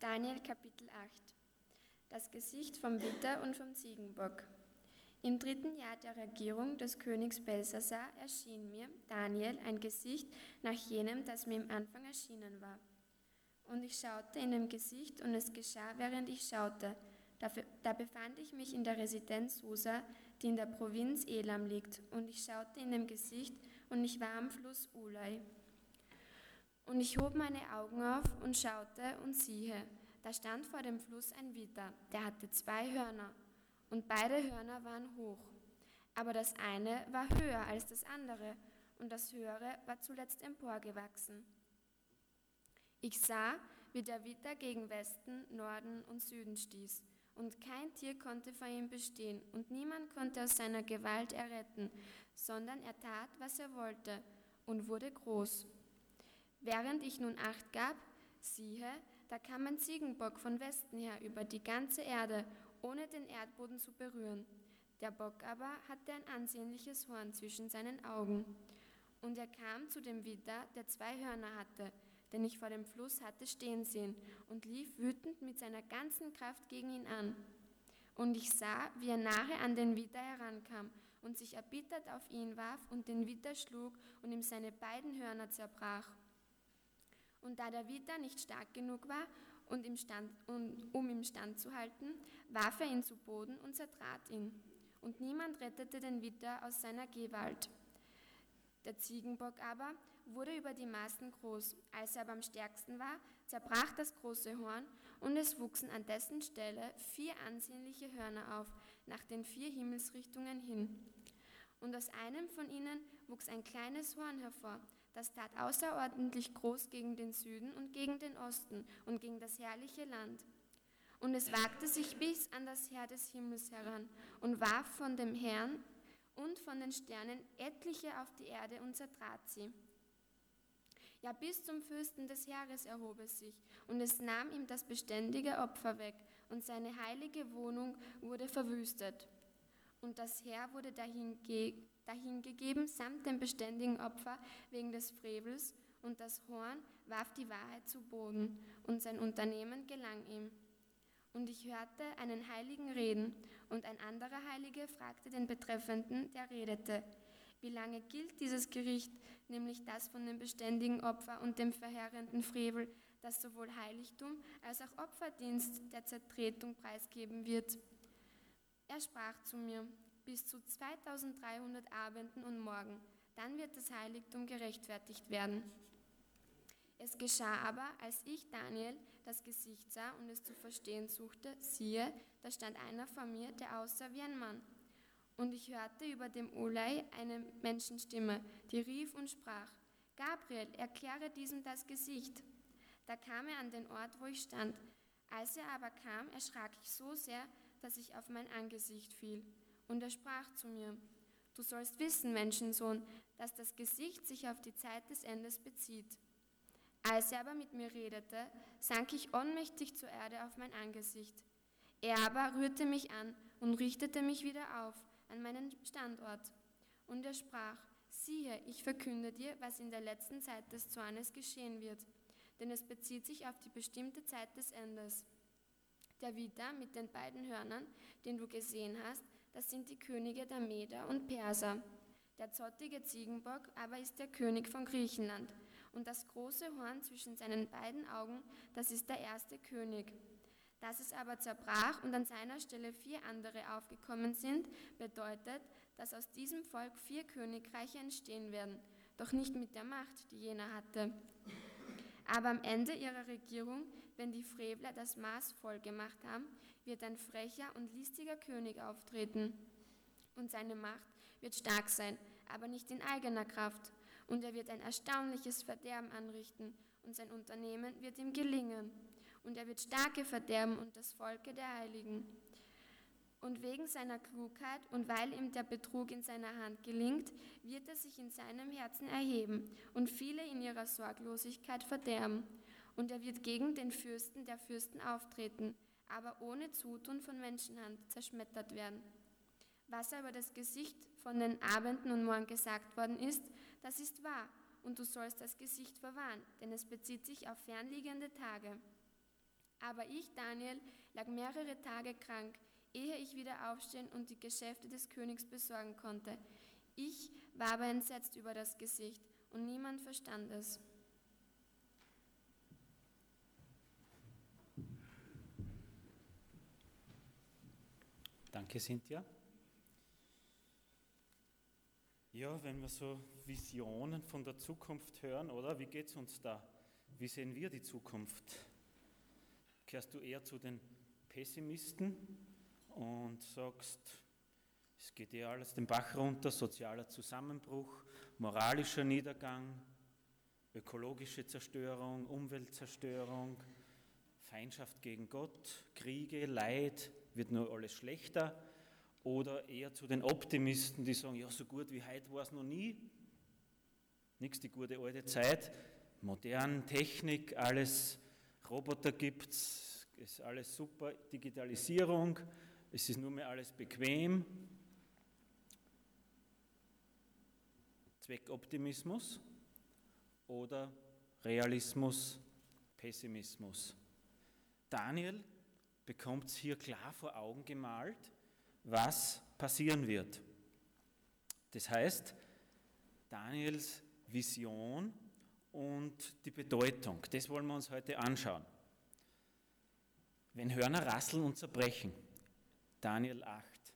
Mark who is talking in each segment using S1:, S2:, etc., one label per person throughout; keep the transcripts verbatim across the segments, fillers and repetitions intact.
S1: Daniel Kapitel acht. Das Gesicht vom Widder und vom Ziegenbock. Im dritten Jahr der Regierung des Königs Belsassar erschien mir, Daniel, ein Gesicht nach jenem, das mir im Anfang erschienen war. Und ich schaute in dem Gesicht, und es geschah, während ich schaute. Dafür, da befand ich mich in der Residenz Susa, die in der Provinz Elam liegt, und ich schaute in dem Gesicht, und ich war am Fluss Ulai. Und ich hob meine Augen auf und schaute, und siehe, da stand vor dem Fluss ein Widder, der hatte zwei Hörner, und beide Hörner waren hoch. Aber das eine war höher als das andere, und das höhere war zuletzt emporgewachsen. Ich sah, wie der Widder gegen Westen, Norden und Süden stieß, und kein Tier konnte vor ihm bestehen, und niemand konnte aus seiner Gewalt erretten, sondern er tat, was er wollte, und wurde groß. Während ich nun Acht gab, siehe, da kam ein Ziegenbock von Westen her über die ganze Erde, ohne den Erdboden zu berühren. Der Bock aber hatte ein ansehnliches Horn zwischen seinen Augen. Und er kam zu dem Widder, der zwei Hörner hatte, den ich vor dem Fluss hatte stehen sehen, und lief wütend mit seiner ganzen Kraft gegen ihn an. Und ich sah, wie er nahe an den Widder herankam und sich erbittert auf ihn warf und den Widder schlug und ihm seine beiden Hörner zerbrach. Und da der Widder nicht stark genug war, und im Stand, und, um ihm Stand zu halten, warf er ihn zu Boden und zertrat ihn. Und niemand rettete den Widder aus seiner Gewalt. Der Ziegenbock aber wurde über die Maßen groß. Als er aber am stärksten war, zerbrach das große Horn, und es wuchsen an dessen Stelle vier ansehnliche Hörner auf, nach den vier Himmelsrichtungen hin. Und aus einem von ihnen wuchs ein kleines Horn hervor, das tat außerordentlich groß gegen den Süden und gegen den Osten und gegen das herrliche Land. Und es wagte sich bis an das Heer des Himmels heran und warf von dem Herrn und von den Sternen etliche auf die Erde und zertrat sie. Ja, bis zum Fürsten des Heeres erhob es sich, und es nahm ihm das beständige Opfer weg, und seine heilige Wohnung wurde verwüstet. Und das Heer wurde dahingegeben samt dem beständigen Opfer wegen des Frevels, und das Horn warf die Wahrheit zu Boden, und sein Unternehmen gelang ihm. Und ich hörte einen Heiligen reden, und ein anderer Heilige fragte den Betreffenden, der redete: Wie lange gilt dieses Gericht, nämlich das von dem beständigen Opfer und dem verheerenden Frevel, das sowohl Heiligtum als auch Opferdienst der Zertretung preisgeben wird? Er sprach zu mir: Bis zu zweitausenddreihundert Abenden und Morgen, dann wird das Heiligtum gerechtfertigt werden. Es geschah aber, als ich, Daniel, das Gesicht sah und es zu verstehen suchte, siehe, da stand einer vor mir, der aussah wie ein Mann. Und ich hörte über dem Ulai eine Menschenstimme, die rief und sprach: Gabriel, erkläre diesem das Gesicht. Da kam er an den Ort, wo ich stand. Als er aber kam, erschrak ich so sehr, dass ich auf mein Angesicht fiel. Und er sprach zu mir: Du sollst wissen, Menschensohn, dass das Gesicht sich auf die Zeit des Endes bezieht. Als er aber mit mir redete, sank ich ohnmächtig zur Erde auf mein Angesicht. Er aber rührte mich an und richtete mich wieder auf an meinen Standort. Und er sprach: Siehe, ich verkünde dir, was in der letzten Zeit des Zornes geschehen wird, denn es bezieht sich auf die bestimmte Zeit des Endes. Der Widder mit den beiden Hörnern, den du gesehen hast, das sind die Könige der Meder und Perser. Der zottige Ziegenbock aber ist der König von Griechenland. Und das große Horn zwischen seinen beiden Augen, das ist der erste König. Dass es aber zerbrach und an seiner Stelle vier andere aufgekommen sind, bedeutet, dass aus diesem Volk vier Königreiche entstehen werden, doch nicht mit der Macht, die jener hatte. Aber am Ende ihrer Regierung, wenn die Frevler das Maß voll gemacht haben, wird ein frecher und listiger König auftreten. Und seine Macht wird stark sein, aber nicht in eigener Kraft. Und er wird ein erstaunliches Verderben anrichten, und sein Unternehmen wird ihm gelingen. Und er wird starke verderben und das Volke der Heiligen. Und wegen seiner Klugheit und weil ihm der Betrug in seiner Hand gelingt, wird er sich in seinem Herzen erheben und viele in ihrer Sorglosigkeit verderben. Und er wird gegen den Fürsten der Fürsten auftreten, aber ohne Zutun von Menschenhand zerschmettert werden. Was aber das Gesicht von den Abenden und Morgen gesagt worden ist, das ist wahr, und du sollst das Gesicht verwahren, denn es bezieht sich auf fernliegende Tage. Aber ich, Daniel, lag mehrere Tage krank, ehe ich wieder aufstehen und die Geschäfte des Königs besorgen konnte. Ich war aber entsetzt über das Gesicht, und niemand verstand es.
S2: Danke, Cynthia. Ja, wenn wir so Visionen von der Zukunft hören, oder? Wie geht es uns da? Wie sehen wir die Zukunft? Gehörst du eher zu den Pessimisten und sagst, es geht eher alles den Bach runter, sozialer Zusammenbruch, moralischer Niedergang, ökologische Zerstörung, Umweltzerstörung, Feindschaft gegen Gott, Kriege, Leid, wird nur alles schlechter? Oder eher zu den Optimisten, die sagen, ja, so gut wie heute war es noch nie, nichts die gute alte Zeit, modern, Technik, alles, Roboter gibt es, ist alles super, Digitalisierung, es ist nur mehr alles bequem. Zweckoptimismus oder Realismus, Pessimismus. Daniel bekommt es hier klar vor Augen gemalt, was passieren wird. Das heißt, Daniels Vision und die Bedeutung, das wollen wir uns heute anschauen. Wenn Hörner rasseln und zerbrechen, Daniel acht.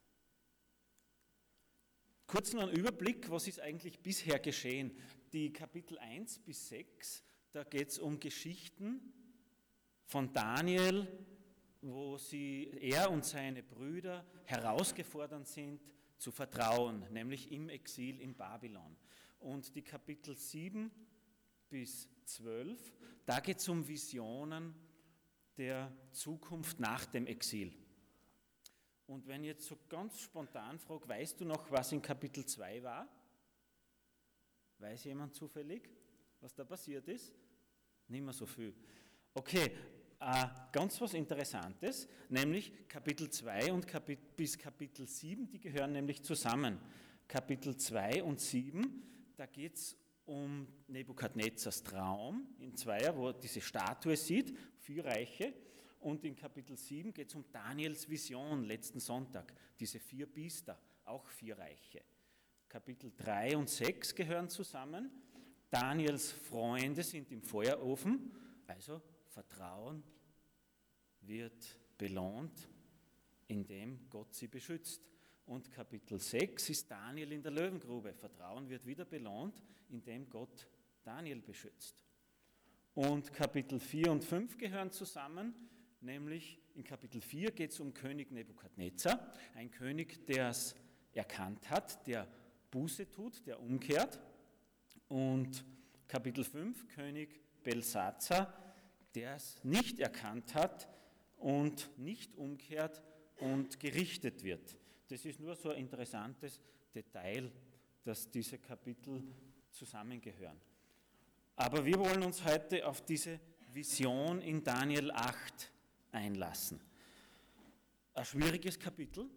S2: Kurz noch ein Überblick, was ist eigentlich bisher geschehen. Die Kapitel eins bis sechs, da geht es um Geschichten von Daniel, wo sie, er und seine Brüder herausgefordert sind zu vertrauen, nämlich im Exil in Babylon. Und die Kapitel sieben bis zwölf, da geht es um Visionen der Zukunft nach dem Exil. Und wenn ich jetzt so ganz spontan frage, weißt du noch, was in Kapitel zwei war? Weiß jemand zufällig, was da passiert ist? Nicht mehr so viel. Okay, äh, ganz was Interessantes, nämlich Kapitel zwei und Kapit- bis Kapitel sieben, die gehören nämlich zusammen. Kapitel zwei und sieben, da geht es um Nebukadnezars Traum in Zweier, wo er diese Statue sieht, vier Reiche. Und in Kapitel sieben geht es um Daniels Vision letzten Sonntag, diese vier Biester, auch vier Reiche. Kapitel drei und sechs gehören zusammen. Daniels Freunde sind im Feuerofen, also Vertrauen wird belohnt, indem Gott sie beschützt. Und Kapitel sechs ist Daniel in der Löwengrube. Vertrauen wird wieder belohnt, indem Gott Daniel beschützt. Und Kapitel vier und fünf gehören zusammen, nämlich in Kapitel vier geht es um König Nebukadnezar, ein König, der es erkannt hat, der Buße tut, der umkehrt. Und Kapitel fünf, König Belsazar, der es nicht erkannt hat und nicht umkehrt und gerichtet wird. Das ist nur so ein interessantes Detail, dass diese Kapitel zusammengehören. Aber wir wollen uns heute auf diese Vision in Daniel acht einlassen. Ein schwieriges Kapitel,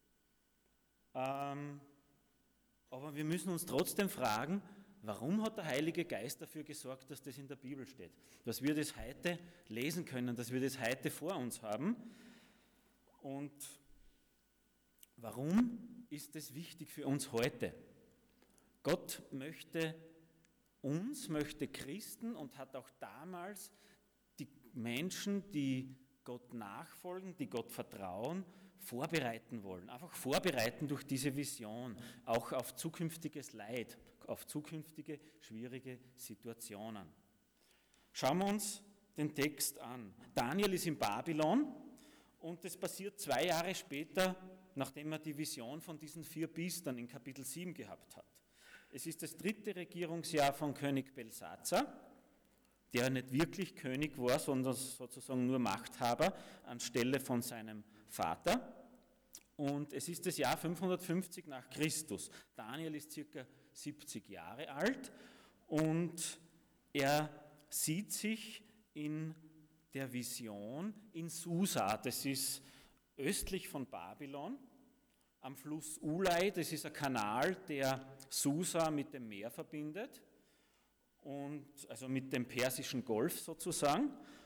S2: ähm, aber wir müssen uns trotzdem fragen, warum hat der Heilige Geist dafür gesorgt, dass das in der Bibel steht? Dass wir das heute lesen können, dass wir das heute vor uns haben. Und warum ist das wichtig für uns heute? Gott möchte uns, möchte Christen und hat auch damals die Menschen, die Gott nachfolgen, die Gott vertrauen, vorbereiten wollen. Einfach vorbereiten durch diese Vision, auch auf zukünftiges Leid, auf zukünftige schwierige Situationen. Schauen wir uns den Text an. Daniel ist in Babylon und das passiert zwei Jahre später, nachdem er die Vision von diesen vier Biestern in Kapitel sieben gehabt hat. Es ist das dritte Regierungsjahr von König Belsazar, der nicht wirklich König war, sondern sozusagen nur Machthaber anstelle von seinem Vater. Und es ist das Jahr fünfhundertfünfzig nach Christus. Daniel ist circa siebzig Jahre alt und er sieht sich in der Vision in Susa, das ist östlich von Babylon, am Fluss Ulai, das ist ein Kanal, der Susa mit dem Meer verbindet, und, also mit dem Persischen Golf sozusagen.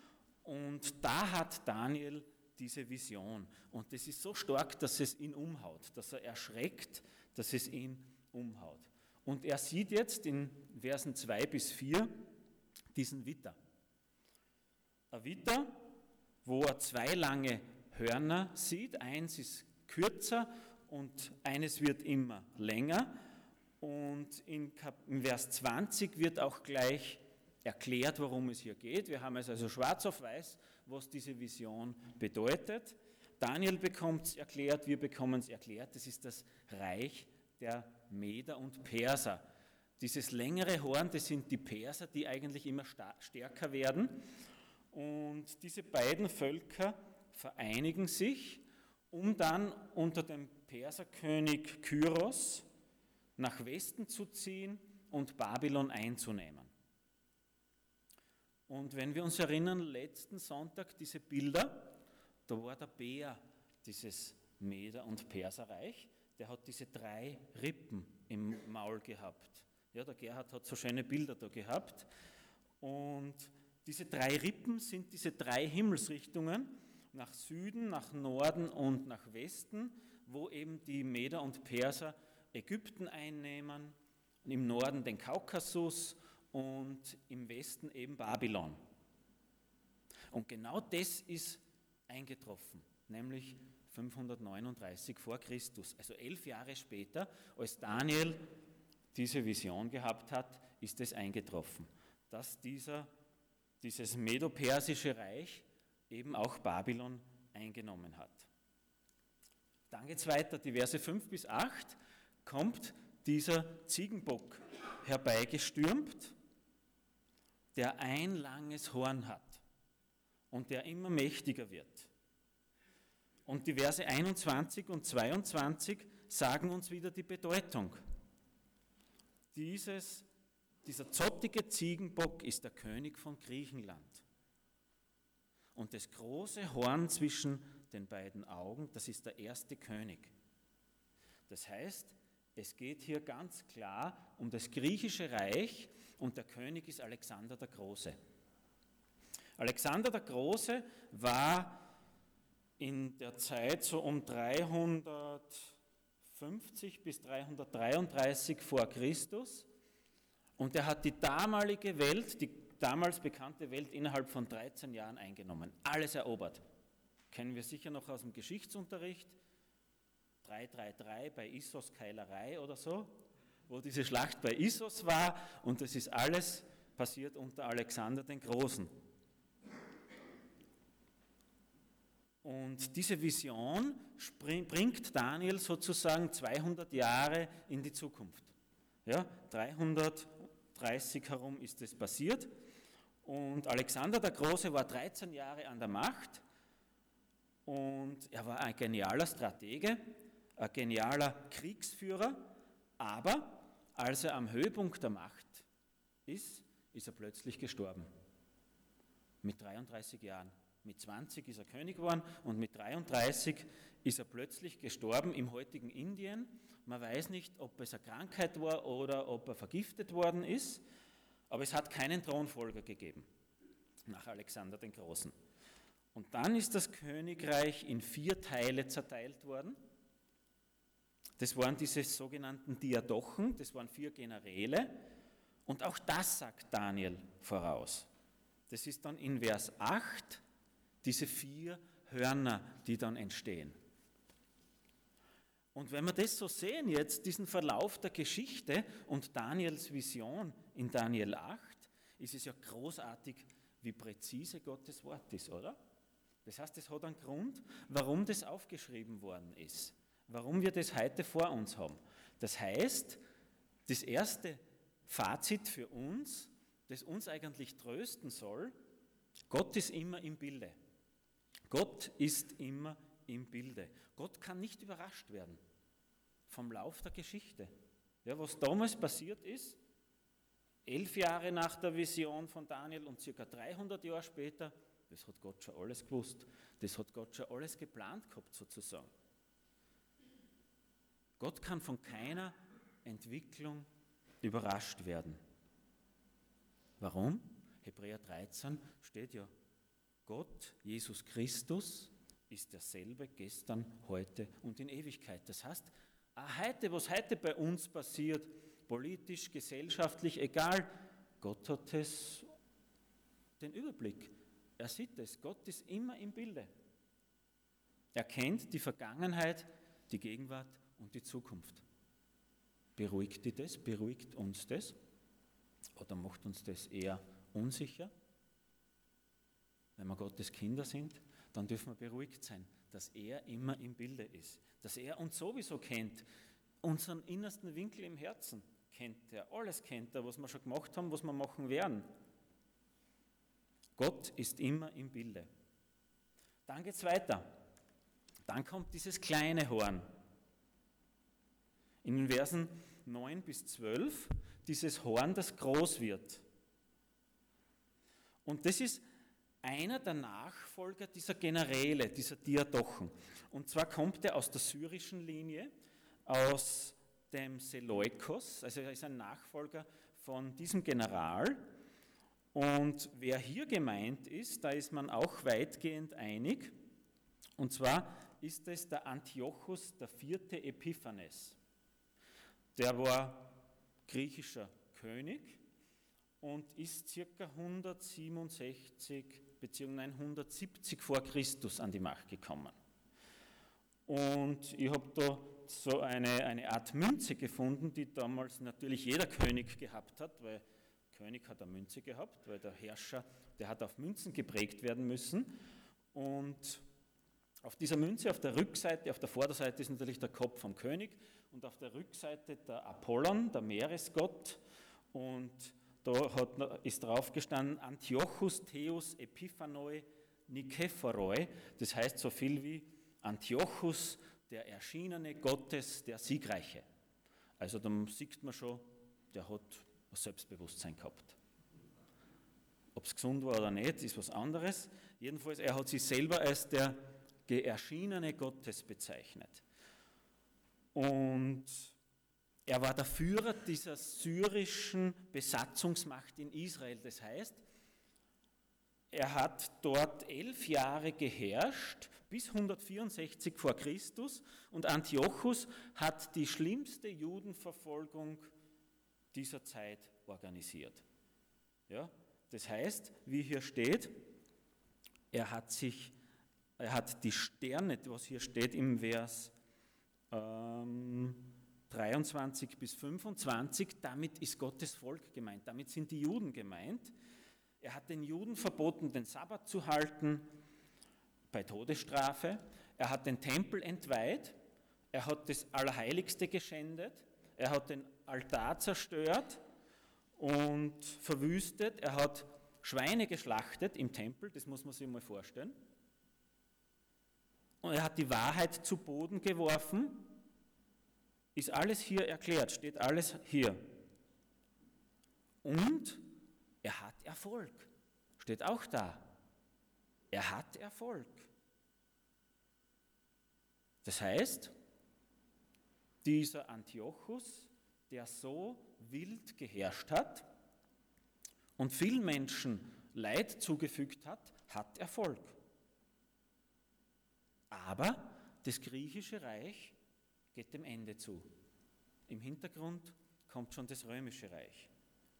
S2: Und da hat Daniel diese Vision. Und das ist so stark, dass es ihn umhaut, dass er erschreckt, dass es ihn umhaut. Und er sieht jetzt in Versen zwei bis vier diesen Widder. Ein Widder, wo er zwei lange Hörner sieht. Eins ist kürzer und eines wird immer länger. Und in, Kap- in Vers zwanzig wird auch gleich erklärt, worum es hier geht. Wir haben es also schwarz auf weiß, was diese Vision bedeutet. Daniel bekommt es erklärt, wir bekommen es erklärt. Das ist das Reich der Meder und Perser. Dieses längere Horn, das sind die Perser, die eigentlich immer sta- stärker werden. Und diese beiden Völker vereinigen sich, um dann unter dem Perserkönig Kyros nach Westen zu ziehen und Babylon einzunehmen. Und wenn wir uns erinnern, letzten Sonntag diese Bilder, da war der Bär dieses Meder- und Perserreich, der hat diese drei Rippen im Maul gehabt. Ja, der Gerhard hat so schöne Bilder da gehabt. Und diese drei Rippen sind diese drei Himmelsrichtungen, nach Süden, nach Norden und nach Westen, wo eben die Meder und Perser Ägypten einnehmen, im Norden den Kaukasus und im Westen eben Babylon. Und genau das ist eingetroffen, nämlich fünfhundertneununddreißig vor Christus, also elf Jahre später, als Daniel diese Vision gehabt hat, ist es eingetroffen, dass dieser, dieses medo-persische Reich eben auch Babylon eingenommen hat. Dann geht es weiter, die Verse fünf bis acht kommt dieser Ziegenbock herbeigestürmt, der ein langes Horn hat und der immer mächtiger wird. Und die Verse einundzwanzig und zweiundzwanzig sagen uns wieder die Bedeutung. Dieses, dieser zottige Ziegenbock ist der König von Griechenland. Und das große Horn zwischen den beiden Augen, das ist der erste König. Das heißt, es geht hier ganz klar um das griechische Reich und der König ist Alexander der Große. Alexander der Große war in der Zeit so um dreihundertfünfzig bis dreihundertdreiunddreißig vor Christus und er hat die damalige Welt, die damals bekannte Welt innerhalb von dreizehn Jahren eingenommen, alles erobert. Kennen wir sicher noch aus dem Geschichtsunterricht, drei drei drei bei Issos Keilerei oder so, wo diese Schlacht bei Issos war und das ist alles passiert unter Alexander den Großen. Und diese Vision bringt Daniel sozusagen zweihundert Jahre in die Zukunft. Ja, dreihundertdreißig herum ist es passiert und Alexander der Große war dreizehn Jahre an der Macht und er war ein genialer Stratege, ein genialer Kriegsführer, aber als er am Höhepunkt der Macht ist, ist er plötzlich gestorben. Mit dreiunddreißig Jahren. Mit zwanzig ist er König geworden und mit dreiunddreißig ist er plötzlich gestorben im heutigen Indien. Man weiß nicht, ob es eine Krankheit war oder ob er vergiftet worden ist, aber es hat keinen Thronfolger gegeben nach Alexander den Großen. Und dann ist das Königreich in vier Teile zerteilt worden. Das waren diese sogenannten Diadochen, das waren vier Generäle. Und auch das sagt Daniel voraus. Das ist dann in Vers acht, diese vier Hörner, die dann entstehen. Und wenn wir das so sehen jetzt, diesen Verlauf der Geschichte und Daniels Vision in Daniel acht, ist es ja großartig, wie präzise Gottes Wort ist, oder? Das heißt, es hat einen Grund, warum das aufgeschrieben worden ist, warum wir das heute vor uns haben. Das heißt, das erste Fazit für uns, das uns eigentlich trösten soll, Gott ist immer im Bilde. Gott ist immer im Bilde. Gott kann nicht überrascht werden vom Lauf der Geschichte. Ja, was damals passiert ist, elf Jahre nach der Vision von Daniel und circa dreihundert Jahre später, das hat Gott schon alles gewusst. Das hat Gott schon alles geplant gehabt, sozusagen. Gott kann von keiner Entwicklung überrascht werden. Warum? Hebräer dreizehn steht ja, Gott, Jesus Christus, ist derselbe gestern, heute und in Ewigkeit. Das heißt, auch heute, was heute bei uns passiert, politisch, gesellschaftlich, egal, Gott hat es, den Überblick. Er sieht es. Gott ist immer im Bilde. Er kennt die Vergangenheit, die Gegenwart und die Zukunft. Beruhigt dich das? Beruhigt uns das? Oder macht uns das eher unsicher? Wenn wir Gottes Kinder sind, dann dürfen wir beruhigt sein, dass er immer im Bilde ist. Dass er uns sowieso kennt. Unseren innersten Winkel im Herzen kennt er. Alles kennt er, was wir schon gemacht haben, was wir machen werden. Gott ist immer im Bilde. Dann geht es weiter. Dann kommt dieses kleine Horn. In den Versen neun bis zwölf, dieses Horn, das groß wird. Und das ist einer der Nachfolger dieser Generäle, dieser Diadochen. Und zwar kommt er aus der syrischen Linie, aus dem Seleukos, also er ist ein Nachfolger von diesem General. Und wer hier gemeint ist, da ist man auch weitgehend einig. Und zwar ist es der Antiochus der vierte Epiphanes. Der war griechischer König und ist ca. hundertsiebenundsechzig bzw. hundertsiebzig vor Christus an die Macht gekommen. Und ich habe da so eine, eine Art Münze gefunden, die damals natürlich jeder König gehabt hat, weil König hat eine Münze gehabt, weil der Herrscher, der hat auf Münzen geprägt werden müssen. Und auf dieser Münze, auf der Rückseite, auf der Vorderseite ist natürlich der Kopf vom König und auf der Rückseite der Apollon, der Meeresgott. Und da hat, ist drauf gestanden Antiochus Theos Epiphanoi Nikephoroi. Das heißt so viel wie Antiochus, der erschienene Gottes, der Siegreiche. Also da sieht man schon, der hat Selbstbewusstsein gehabt. Ob es gesund war oder nicht, ist was anderes. Jedenfalls, er hat sich selber als der erschienene Gottes bezeichnet. Und er war der Führer dieser syrischen Besatzungsmacht in Israel. Das heißt, er hat dort elf Jahre geherrscht, bis hundertvierundsechzig vor Christus. Und Antiochus hat die schlimmste Judenverfolgung dieser Zeit organisiert. Ja, das heißt, wie hier steht, er hat sich, er hat die Sterne, was hier steht im Vers ähm, dreiundzwanzig bis fünfundzwanzig, damit ist Gottes Volk gemeint, damit sind die Juden gemeint. Er hat den Juden verboten, den Sabbat zu halten bei Todesstrafe. Er hat den Tempel entweiht, er hat das Allerheiligste geschändet, er hat den Altar zerstört und verwüstet. Er hat Schweine geschlachtet im Tempel, das muss man sich mal vorstellen. Und er hat die Wahrheit zu Boden geworfen. Ist alles hier erklärt, steht alles hier. Und er hat Erfolg, steht auch da. Er hat Erfolg. Das heißt, dieser Antiochus, der so wild geherrscht hat und vielen Menschen Leid zugefügt hat, hat Erfolg. Aber das griechische Reich geht dem Ende zu. Im Hintergrund kommt schon das römische Reich.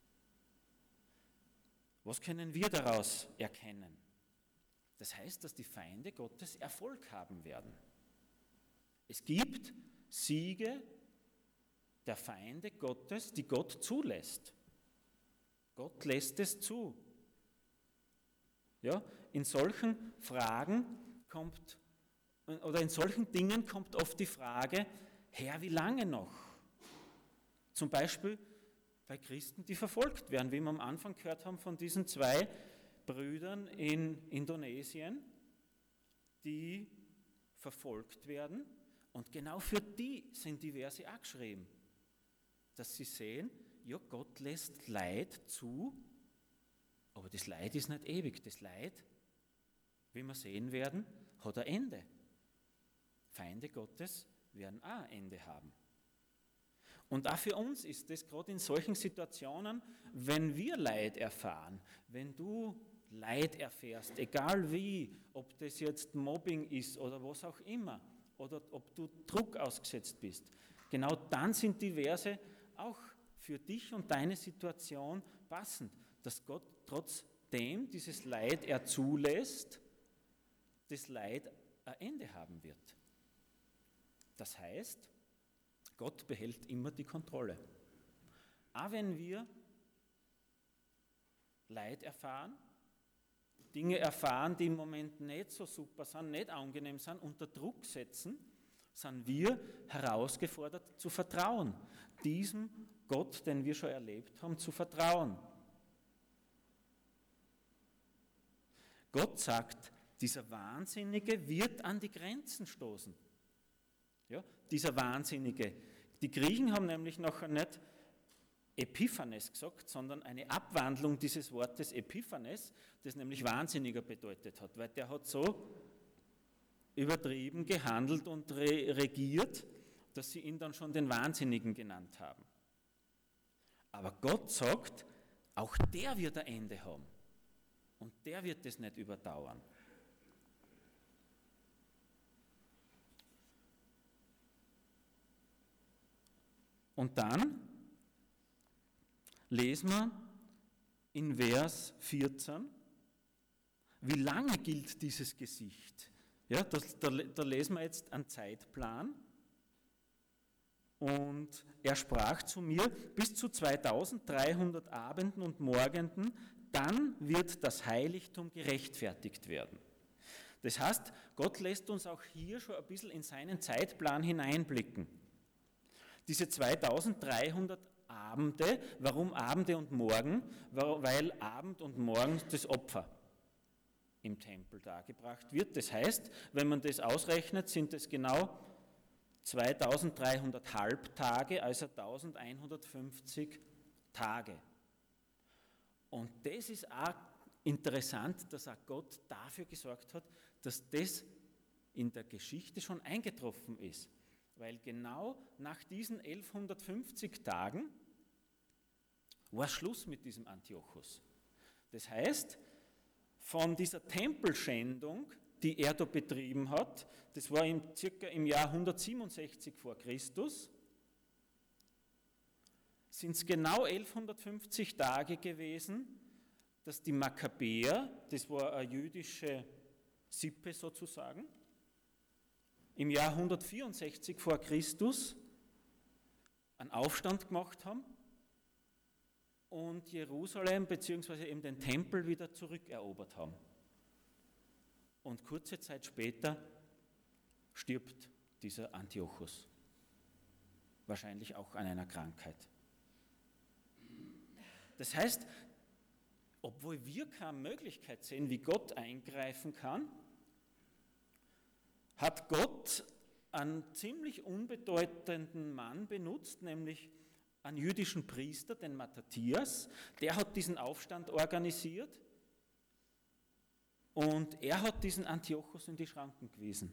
S2: Was können wir daraus erkennen? Das heißt, dass die Feinde Gottes Erfolg haben werden. Es gibt Siege der Feinde Gottes, die Gott zulässt. Gott lässt es zu. Ja, in solchen Fragen kommt, oder in solchen Dingen kommt oft die Frage, Herr, wie lange noch? Zum Beispiel bei Christen, die verfolgt werden, wie wir am Anfang gehört haben von diesen zwei Brüdern in Indonesien, die verfolgt werden. Und genau für die sind die Verse auch geschrieben, dass sie sehen, ja, Gott lässt Leid zu, aber das Leid ist nicht ewig. Das Leid, wie wir sehen werden, hat ein Ende. Feinde Gottes werden auch ein Ende haben. Und auch für uns ist das gerade in solchen Situationen, wenn wir Leid erfahren, wenn du Leid erfährst, egal wie, ob das jetzt Mobbing ist oder was auch immer, oder ob du Druck ausgesetzt bist, genau dann sind die Verse auch für dich und deine Situation passend, dass Gott trotzdem dieses Leid er zulässt, das Leid ein Ende haben wird. Das heißt, Gott behält immer die Kontrolle. Auch wenn wir Leid erfahren, Dinge erfahren, die im Moment nicht so super sind, nicht angenehm sind, unter Druck setzen, sind wir herausgefordert zu vertrauen, diesem Gott, den wir schon erlebt haben, zu vertrauen. Gott sagt, dieser Wahnsinnige wird an die Grenzen stoßen. Ja, dieser Wahnsinnige. Die Griechen haben nämlich noch nicht Epiphanes gesagt, sondern eine Abwandlung dieses Wortes Epiphanes, das nämlich Wahnsinniger bedeutet hat, weil der hat so übertrieben gehandelt und re- regiert, dass sie ihn dann schon den Wahnsinnigen genannt haben. Aber Gott sagt, auch der wird ein Ende haben und der wird das nicht überdauern. Und dann lesen wir in Vers vierzehn, wie lange gilt dieses Gesicht? Ja, das, da, da lesen wir jetzt einen Zeitplan. Und er sprach zu mir, bis zu zweitausenddreihundert Abenden und Morgenden, dann wird das Heiligtum gerechtfertigt werden. Das heißt, Gott lässt uns auch hier schon ein bisschen in seinen Zeitplan hineinblicken. Diese zweitausenddreihundert Abende, warum Abende und Morgen? Weil Abend und Morgen das Opfer im Tempel dargebracht wird. Das heißt, wenn man das ausrechnet, sind es genau zweitausenddreihundert Halbtage, also eintausendeinhundertfünfzig Tage. Und das ist auch interessant, dass auch Gott dafür gesorgt hat, dass das in der Geschichte schon eingetroffen ist. Weil genau nach diesen elfhundertfünfzig Tagen war Schluss mit diesem Antiochus. Das heißt, von dieser Tempelschändung, die er da betrieben hat, das war im, circa im Jahr hundertsiebenundsechzig vor Christus, sind es genau elfhundertfünfzig Tage gewesen, dass die Makkabäer, das war eine jüdische Sippe sozusagen, im Jahr hundertvierundsechzig vor Christus einen Aufstand gemacht haben und Jerusalem bzw. eben den Tempel wieder zurückerobert haben. Und kurze Zeit später stirbt dieser Antiochus, wahrscheinlich auch an einer Krankheit. Das heißt, obwohl wir keine Möglichkeit sehen, wie Gott eingreifen kann, hat Gott einen ziemlich unbedeutenden Mann benutzt, nämlich einen jüdischen Priester, den Matthias. Der hat diesen Aufstand organisiert und er hat diesen Antiochus in die Schranken gewiesen.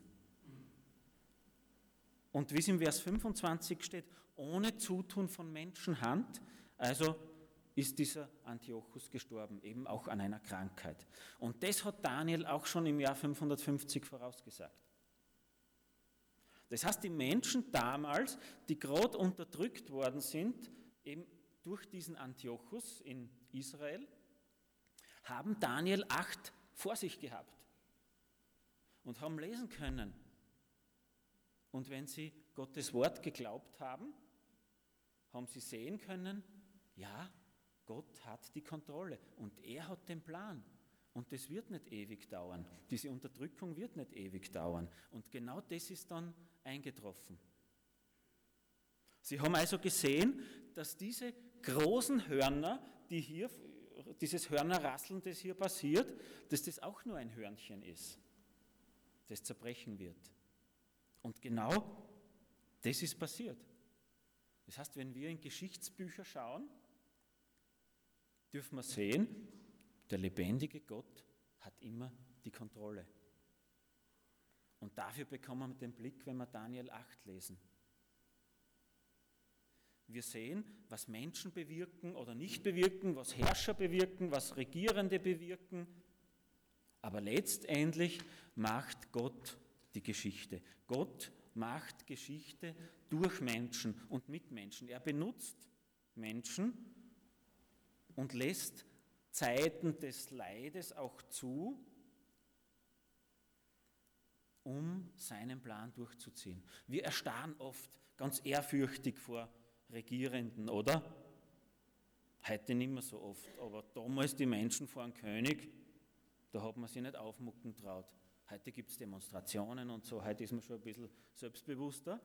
S2: Und wie es im Vers fünfundzwanzig steht, ohne Zutun von Menschenhand, also ist dieser Antiochus gestorben, eben auch an einer Krankheit. Und das hat Daniel auch schon im Jahr fünfhundertfünfzig vorausgesagt. Das heißt, die Menschen damals, die gerade unterdrückt worden sind, eben durch diesen Antiochus in Israel, haben Daniel acht vor sich gehabt und haben lesen können. Und wenn sie Gottes Wort geglaubt haben, haben sie sehen können, ja, Gott hat die Kontrolle und er hat den Plan. Und das wird nicht ewig dauern. Diese Unterdrückung wird nicht ewig dauern. Und genau das ist dann eingetroffen. Sie haben also gesehen, dass diese großen Hörner, die hier, dieses Hörnerrasseln, das hier passiert, dass das auch nur ein Hörnchen ist, das zerbrechen wird. Und genau das ist passiert. Das heißt, wenn wir in Geschichtsbücher schauen, dürfen wir sehen, der lebendige Gott hat immer die Kontrolle. Und dafür bekommen wir den Blick, wenn wir Daniel acht lesen. Wir sehen, was Menschen bewirken oder nicht bewirken, was Herrscher bewirken, was Regierende bewirken. Aber letztendlich macht Gott die Geschichte. Gott macht Geschichte durch Menschen und mit Menschen. Er benutzt Menschen und lässt Zeiten des Leides auch zu, um seinen Plan durchzuziehen. Wir erstarren oft ganz ehrfürchtig vor Regierenden, oder? Heute nicht mehr so oft, aber damals die Menschen vor dem König, da hat man sich nicht aufmucken traut. Heute gibt es Demonstrationen und so, heute ist man schon ein bisschen selbstbewusster.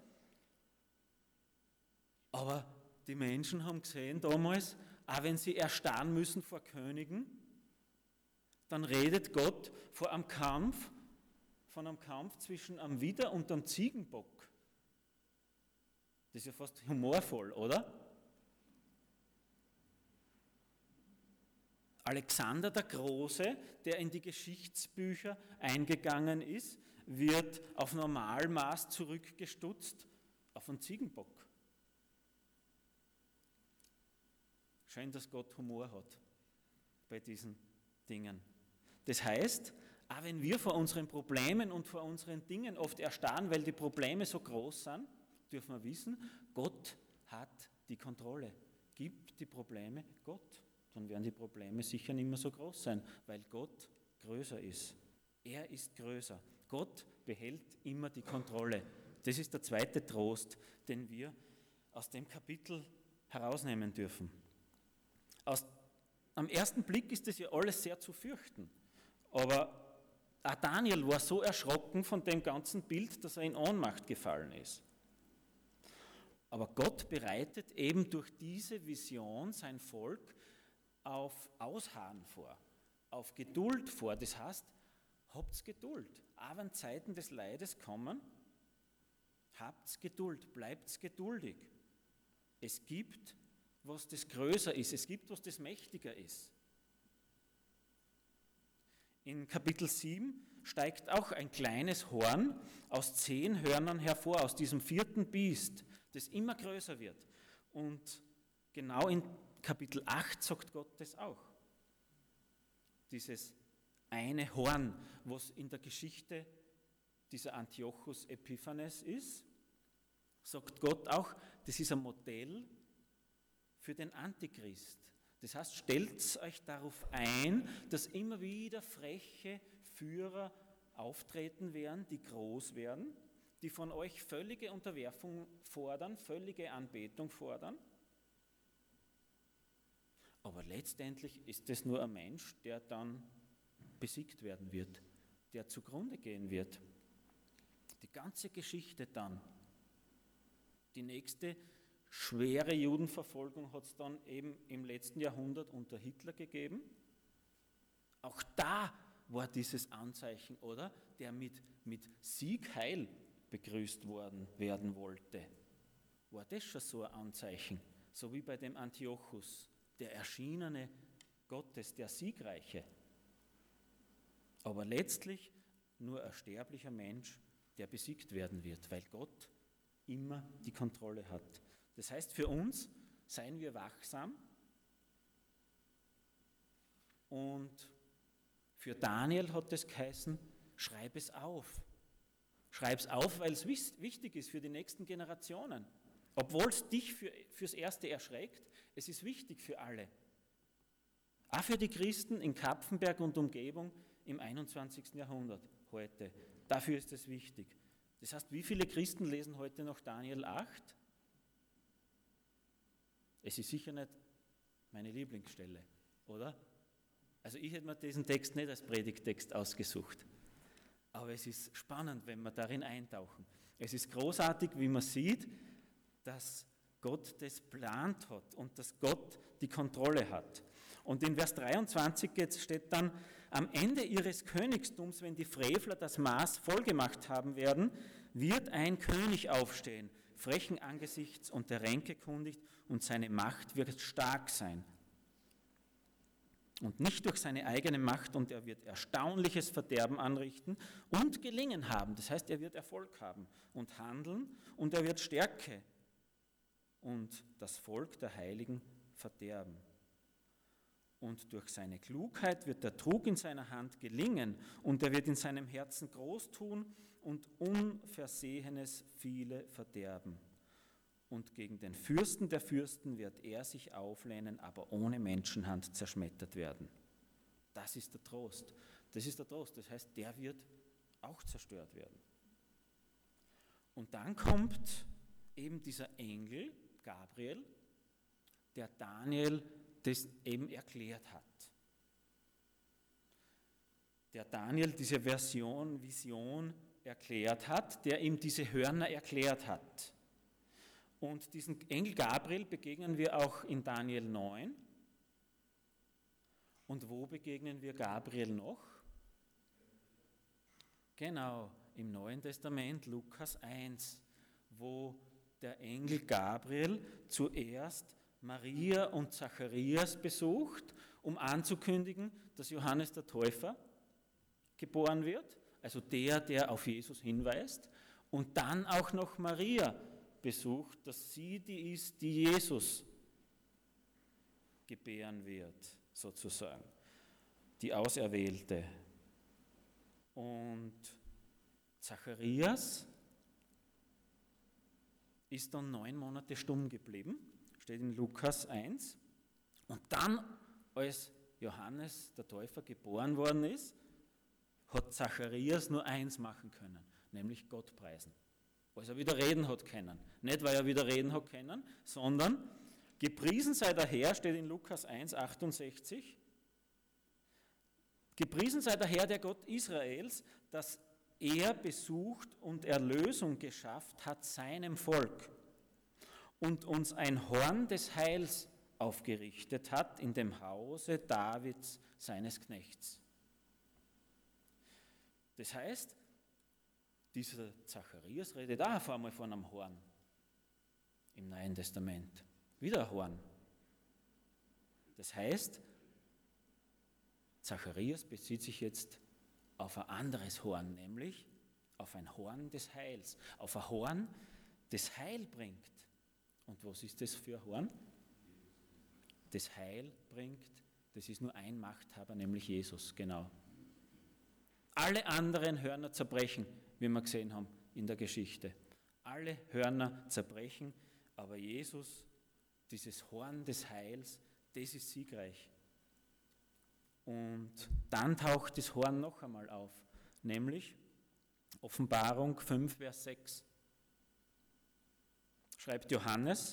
S2: Aber die Menschen haben gesehen damals, auch wenn sie erstarren müssen vor Königen, dann redet Gott vor einem Kampf, von einem Kampf zwischen einem Widder und einem Ziegenbock. Das ist ja fast humorvoll, oder? Alexander der Große, der in die Geschichtsbücher eingegangen ist, wird auf Normalmaß zurückgestutzt auf einen Ziegenbock. Schön, dass Gott Humor hat bei diesen Dingen. Das heißt, auch wenn wir vor unseren Problemen und vor unseren Dingen oft erstarren, weil die Probleme so groß sind, dürfen wir wissen, Gott hat die Kontrolle. Gib die Probleme Gott, dann werden die Probleme sicher nicht mehr so groß sein, weil Gott größer ist. Er ist größer. Gott behält immer die Kontrolle. Das ist der zweite Trost, den wir aus dem Kapitel herausnehmen dürfen. Aus, am ersten Blick ist das ja alles sehr zu fürchten, aber auch Daniel war so erschrocken von dem ganzen Bild, dass er in Ohnmacht gefallen ist. Aber Gott bereitet eben durch diese Vision sein Volk auf Ausharren vor, auf Geduld vor. Das heißt, habt Geduld. Auch wenn Zeiten des Leides kommen, habt Geduld, bleibt geduldig. Es gibt, was das größer ist, es gibt, was das mächtiger ist. In Kapitel sieben steigt auch ein kleines Horn aus zehn Hörnern hervor, aus diesem vierten Biest, das immer größer wird. Und genau in Kapitel acht sagt Gott das auch. Dieses eine Horn, was in der Geschichte dieser Antiochus Epiphanes ist, sagt Gott auch, das ist ein Modell für den Antichrist. Das heißt, stellt euch darauf ein, dass immer wieder freche Führer auftreten werden, die groß werden, die von euch völlige Unterwerfung fordern, völlige Anbetung fordern. Aber letztendlich ist es nur ein Mensch, der dann besiegt werden wird, der zugrunde gehen wird. Die ganze Geschichte dann, die nächste schwere Judenverfolgung hat es dann eben im letzten Jahrhundert unter Hitler gegeben. Auch da war dieses Anzeichen, oder? Der mit, mit Sieg, Heil begrüßt worden werden wollte. War das schon so ein Anzeichen? So wie bei dem Antiochus, der Erschienene Gottes, der Siegreiche. Aber letztlich nur ein sterblicher Mensch, der besiegt werden wird, weil Gott immer die Kontrolle hat. Das heißt, für uns seien wir wachsam und für Daniel hat es geheißen, schreib es auf. Schreib es auf, weil es wichtig ist für die nächsten Generationen. Obwohl es dich für, fürs Erste erschreckt, es ist wichtig für alle. Auch für die Christen in Kapfenberg und Umgebung im einundzwanzigsten Jahrhundert heute. Dafür ist es wichtig. Das heißt, wie viele Christen lesen heute noch Daniel acht? Es ist sicher nicht meine Lieblingsstelle, oder? Also ich hätte mir diesen Text nicht als Predigttext ausgesucht. Aber es ist spannend, wenn wir darin eintauchen. Es ist großartig, wie man sieht, dass Gott das plant hat und dass Gott die Kontrolle hat. Und in Vers dreiundzwanzig steht dann, am Ende ihres Königstums, wenn die Frevler das Maß vollgemacht haben werden, wird ein König aufstehen, frechen Angesichts und der Ränke kundigt, und seine Macht wird stark sein. Und nicht durch seine eigene Macht, und er wird erstaunliches Verderben anrichten und gelingen haben. Das heißt, er wird Erfolg haben und handeln und er wird Stärke und das Volk der Heiligen verderben. Und durch seine Klugheit wird der Trug in seiner Hand gelingen und er wird in seinem Herzen groß tun und Unversehenes viele verderben. Und gegen den Fürsten der Fürsten wird er sich auflehnen, aber ohne Menschenhand zerschmettert werden. Das ist der Trost. Das ist der Trost. Das heißt, der wird auch zerstört werden. Und dann kommt eben dieser Engel, Gabriel, der Daniel das eben erklärt hat. Der Daniel diese Version, Vision erklärt hat, der ihm diese Hörner erklärt hat. Und diesen Engel Gabriel begegnen wir auch in Daniel neun. Und wo begegnen wir Gabriel noch? Genau, im Neuen Testament, Lukas eins, wo der Engel Gabriel zuerst Maria und Zacharias besucht, um anzukündigen, dass Johannes der Täufer geboren wird, also der, der auf Jesus hinweist, und dann auch noch Maria besucht, dass sie die ist, die Jesus gebären wird, sozusagen, die Auserwählte. Und Zacharias ist dann neun Monate stumm geblieben, steht in Lukas eins. Und dann, als Johannes der Täufer geboren worden ist, hat Zacharias nur eins machen können, nämlich Gott preisen. Als er wieder reden hat können. Nicht, weil er wieder reden hat können, sondern gepriesen sei der Herr, steht in Lukas eins, achtundsechzig. Gepriesen sei der Herr, der Gott Israels, dass er besucht und Erlösung geschafft hat seinem Volk und uns ein Horn des Heils aufgerichtet hat in dem Hause Davids, seines Knechts. Das heißt, dieser Zacharias redet auch auf einmal von einem Horn im Neuen Testament. Wieder ein Horn. Das heißt, Zacharias bezieht sich jetzt auf ein anderes Horn, nämlich auf ein Horn des Heils, auf ein Horn, das Heil bringt. Und was ist das für ein Horn? Das Heil bringt, das ist nur ein Machthaber, nämlich Jesus, genau. Alle anderen Hörner zerbrechen, wie wir gesehen haben in der Geschichte. Alle Hörner zerbrechen, aber Jesus, dieses Horn des Heils, das ist siegreich. Und dann taucht das Horn noch einmal auf, nämlich Offenbarung fünf, Vers sechs. Schreibt Johannes: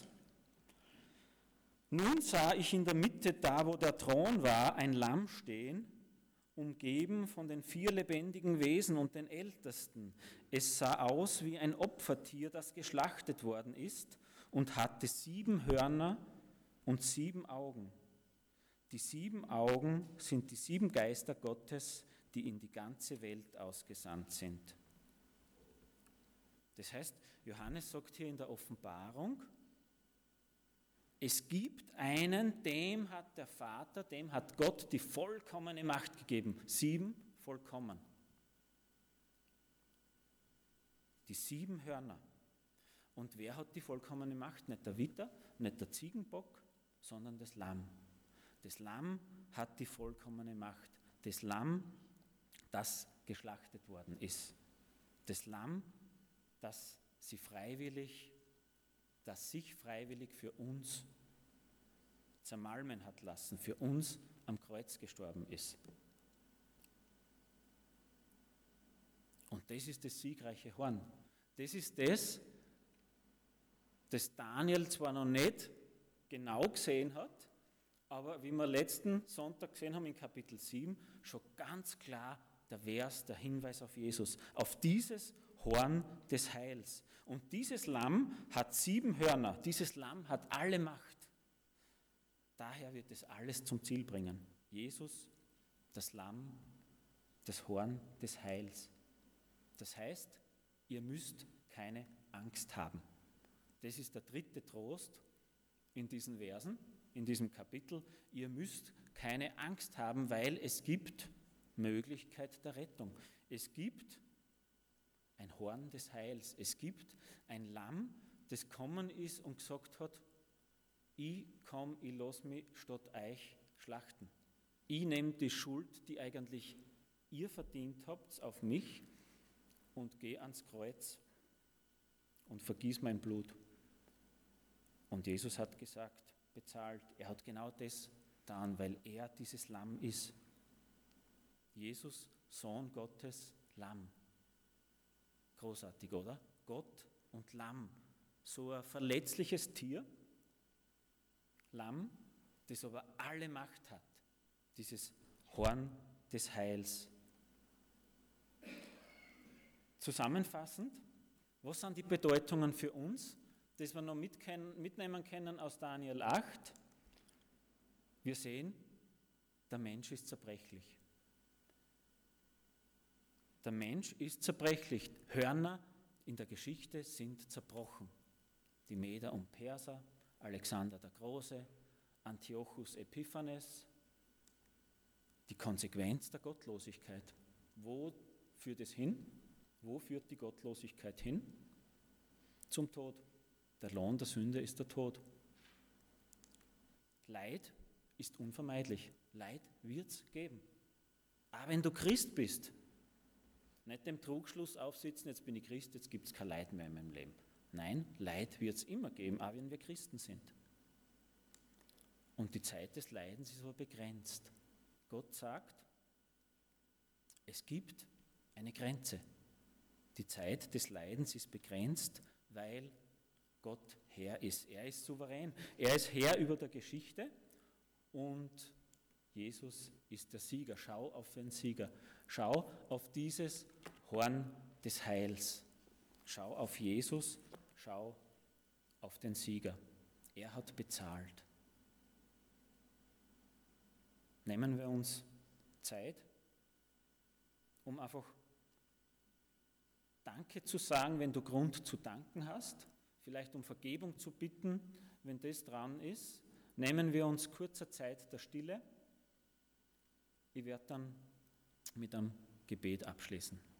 S2: Nun sah ich in der Mitte, da wo der Thron war, ein Lamm stehen, umgeben von den vier lebendigen Wesen und den Ältesten. Es sah aus wie ein Opfertier, das geschlachtet worden ist, und hatte sieben Hörner und sieben Augen. Die sieben Augen sind die sieben Geister Gottes, die in die ganze Welt ausgesandt sind. Das heißt, Johannes sagt hier in der Offenbarung, es gibt einen, dem hat der Vater, dem hat Gott die vollkommene Macht gegeben. Sieben vollkommen. Die sieben Hörner. Und wer hat die vollkommene Macht? Nicht der Widder, nicht der Ziegenbock, sondern das Lamm. Das Lamm hat die vollkommene Macht. Das Lamm, das geschlachtet worden ist. Das Lamm, das sie freiwillig, das sich freiwillig für uns zermalmen hat lassen, für uns am Kreuz gestorben ist. Und das ist das siegreiche Horn. Das ist das, das Daniel zwar noch nicht genau gesehen hat, aber wie wir letzten Sonntag gesehen haben in Kapitel sieben, schon ganz klar der Vers, der Hinweis auf Jesus, auf dieses Horn des Heils. Und dieses Lamm hat sieben Hörner, dieses Lamm hat alle Macht. Daher wird es alles zum Ziel bringen. Jesus, das Lamm, das Horn des Heils. Das heißt, ihr müsst keine Angst haben. Das ist der dritte Trost in diesen Versen, in diesem Kapitel. Ihr müsst keine Angst haben, weil es gibt Möglichkeit der Rettung. Es gibt ein Horn des Heils. Es gibt ein Lamm, das gekommen ist und gesagt hat, ich komm, ich lass mich statt euch schlachten. Ich nehme die Schuld, die eigentlich ihr verdient habt, auf mich und gehe ans Kreuz und vergieß mein Blut. Und Jesus hat gesagt, bezahlt. Er hat genau das getan, weil er dieses Lamm ist. Jesus, Sohn Gottes, Lamm. Großartig, oder? Gott und Lamm. So ein verletzliches Tier, Lamm, das aber alle Macht hat. Dieses Horn des Heils. Zusammenfassend, was sind die Bedeutungen für uns, das wir noch mitnehmen können aus Daniel acht? Wir sehen, der Mensch ist zerbrechlich. Der Mensch ist zerbrechlich. Hörner in der Geschichte sind zerbrochen. Die Meder und Perser, Alexander der Große, Antiochus Epiphanes, die Konsequenz der Gottlosigkeit. Wo führt es hin? Wo führt die Gottlosigkeit hin? Zum Tod. Der Lohn der Sünde ist der Tod. Leid ist unvermeidlich. Leid wird es geben. Aber wenn du Christ bist, nicht dem Trugschluss aufsitzen, jetzt bin ich Christ, jetzt gibt es kein Leid mehr in meinem Leben. Nein, Leid wird es immer geben, auch wenn wir Christen sind. Und die Zeit des Leidens ist aber begrenzt. Gott sagt, es gibt eine Grenze. Die Zeit des Leidens ist begrenzt, weil Gott Herr ist. Er ist souverän. Er ist Herr über der Geschichte und Jesus ist der Sieger. Schau auf den Sieger. Schau auf dieses Horn des Heils. Schau auf Jesus. Schau auf den Sieger. Er hat bezahlt. Nehmen wir uns Zeit, um einfach Danke zu sagen, wenn du Grund zu danken hast, vielleicht um Vergebung zu bitten, wenn das dran ist. Nehmen wir uns kurzer Zeit der Stille. Ich werde dann mit einem Gebet abschließen.